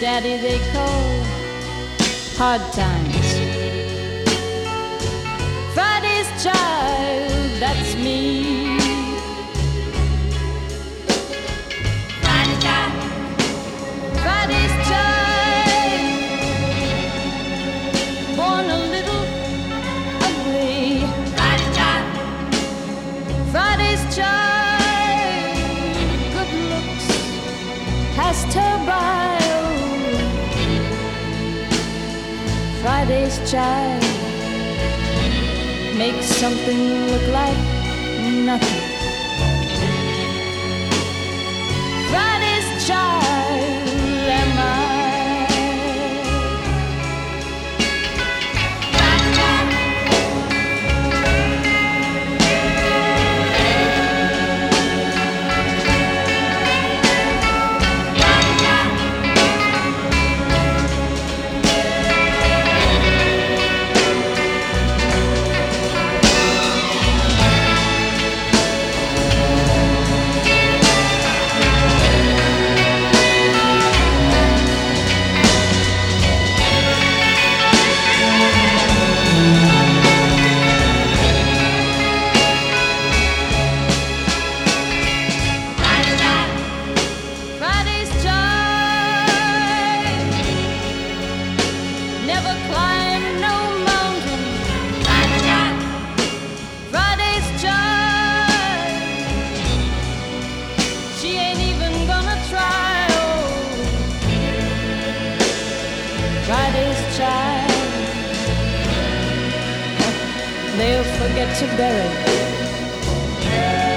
daddy they call hard times. Friday's child, that's me. Friday's child, Friday's child, born a little ugly. Friday's child, Friday's child, good looks passed her by. Friday's child makes something look like nothing. Friday's child am I. Friday's child, they'll forget to bury.